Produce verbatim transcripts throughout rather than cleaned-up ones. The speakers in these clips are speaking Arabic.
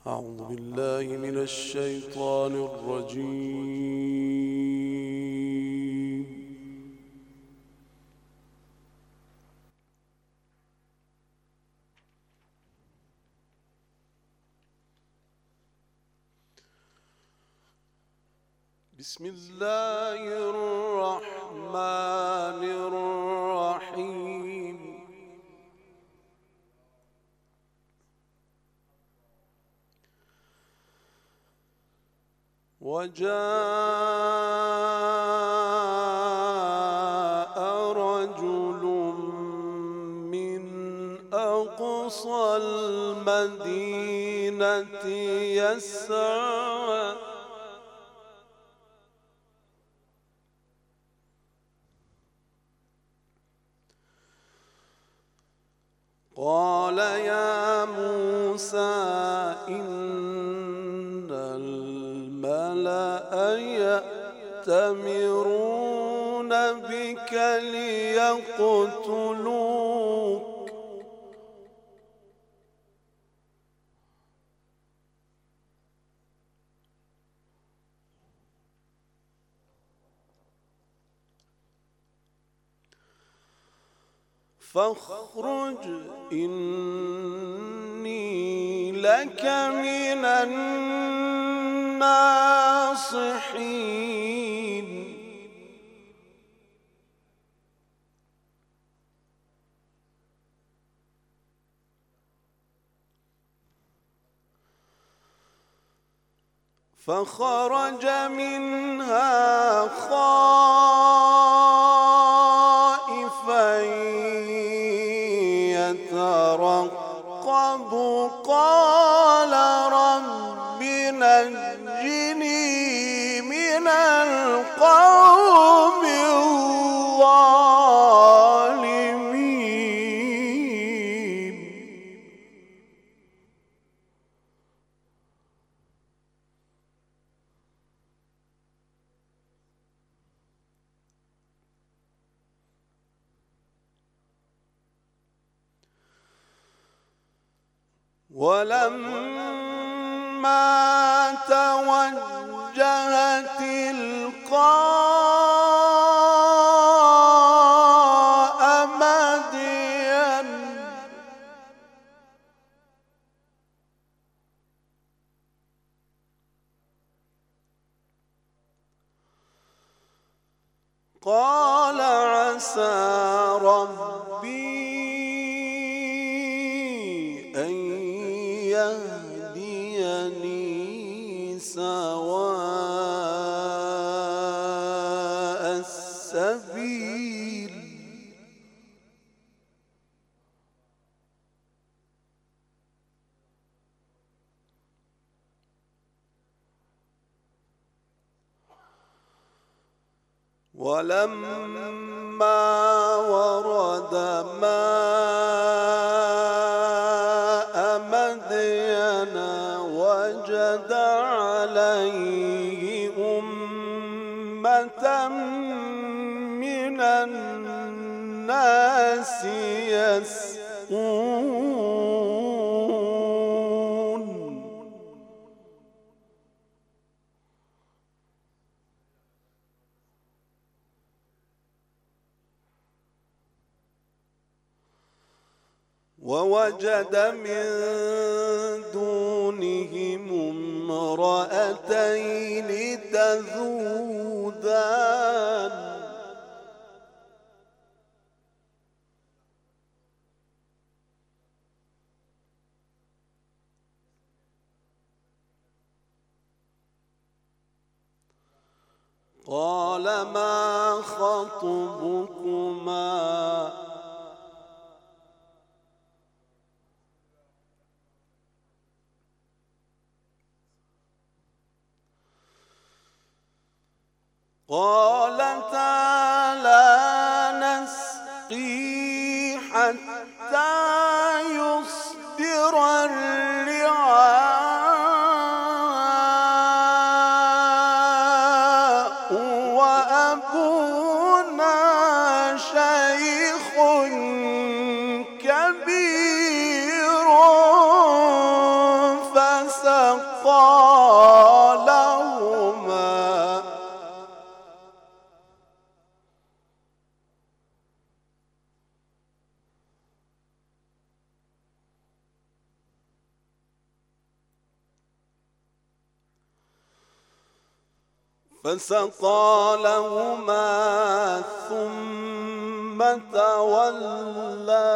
أعوذ بالله من الشيطان الرجيم. بسم الله الرحمن الرحيم. وجاء رجل من أقصى المدينة يسعى قال يا موسى إن الملأ يأتمرون بك ليقتلوك فاخرج إني لك من الناصحين. فخرج منها خائفا يترقب قال رب نجني من القوم الظالمين. ولما توجه تلقاء مدين قال عسى ربي أن يهديني سواء السبيل. ولما ورد ماء مدين وجد عليه أمة من الناس يسقون ووجد من دونهم امرأتين تذودان قال ما خطبكما قالتا لا نسقي حتى يصدر الرعاء وأبونا شيخ كبير فسقى لهما فسقى لهما ثم تولى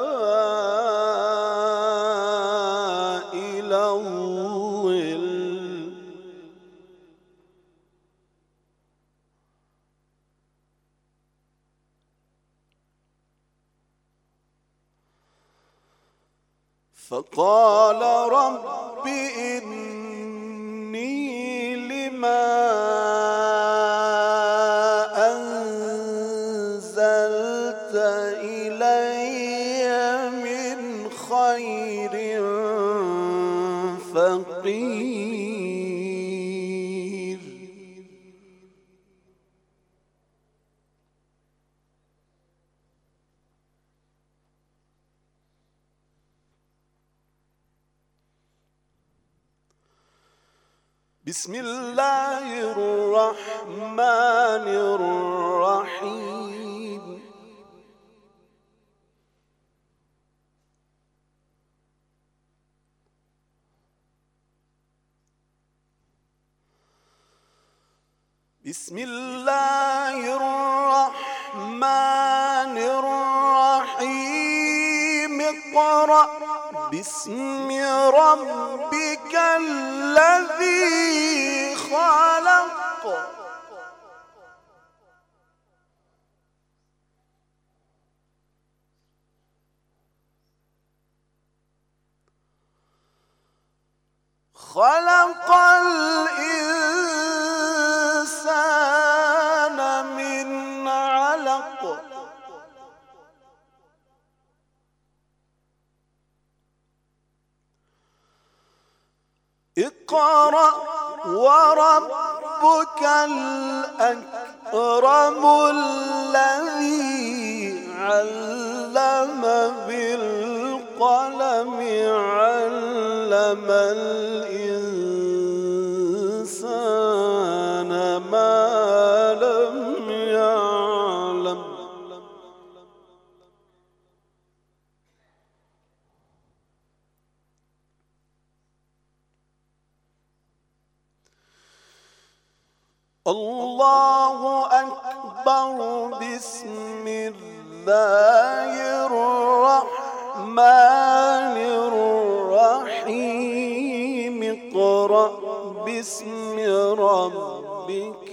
إلى الظل فقال رب إني لما أنزلت إلي من خير فقير بسم الله الرحمن الرحيم بسم الله الرحمن الرحيم اقرأ باسم ربك الذي خلق خلق الإنسان من علق اقرأ وربك الأكرم الذي علم بالقلم علم الإنسان ما لم يعلم الله أكبر بسم الله الرحمن الرحيم اقرأ باسم ربك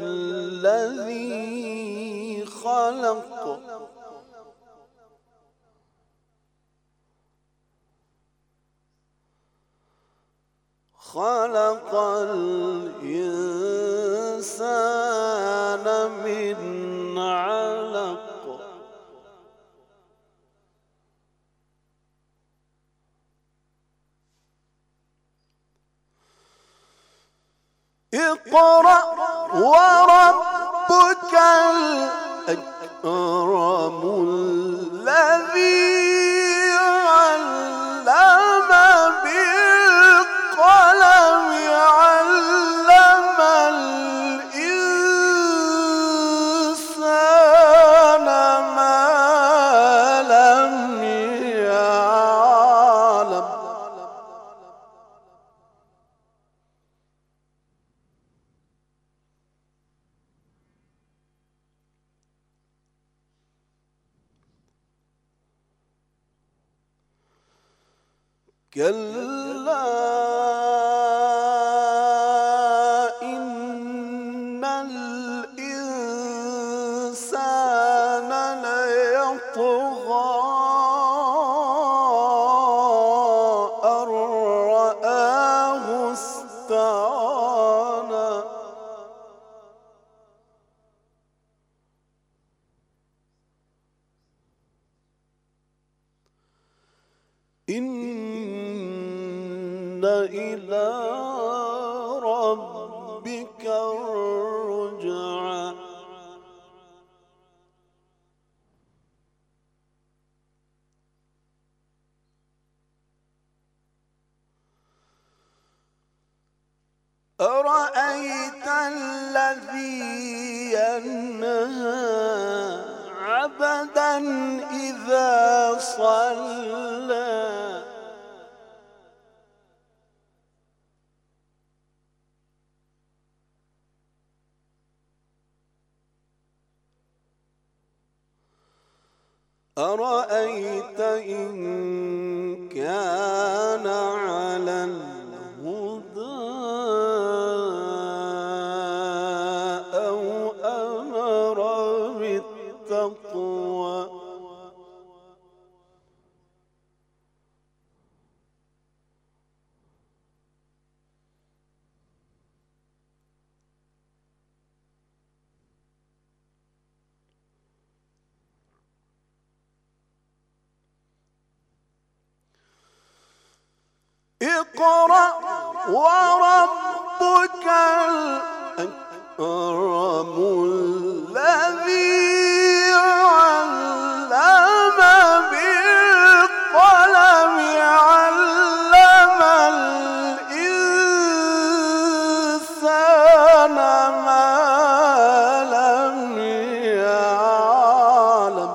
الذي خلق خلق الإنسان من علق اقرأ وربك الأكرم الذي علم بالقلم علم الإنسان ما لم يعلم كلا إن الإنسان ليطغى أن رآه استغنى إن إلى ربك الرجعى أرأيت الذي ينهى عبدا إذا صلى أرأيت إن كان على الهدى أو أمر بالتقوى اقرأ وربك الأكرم الذي علم بالقلم علم الإنسان ما لم يعلم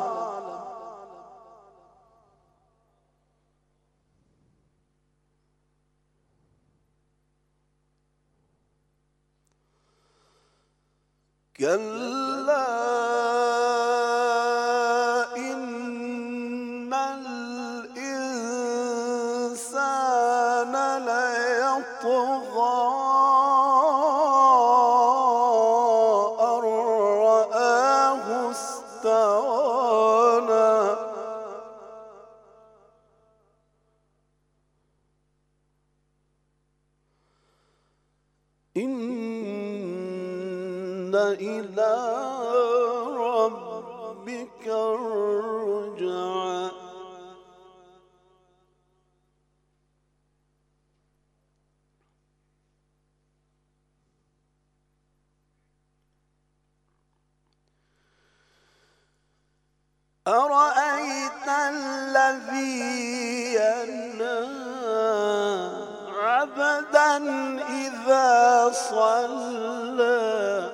كلا إن الإنسان ليطغى أن رآه استغنى إن إلى ربك الرجعى أرأيت الذي ينهى عبدا إذا صلى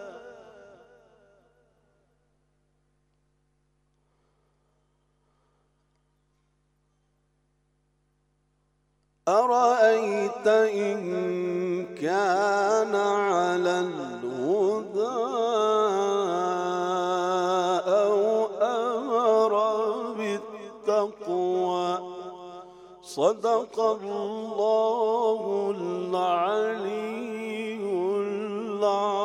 أرأيت إن كان على الهدى أو أمر بالتقوى صدق الله العلي العظيم.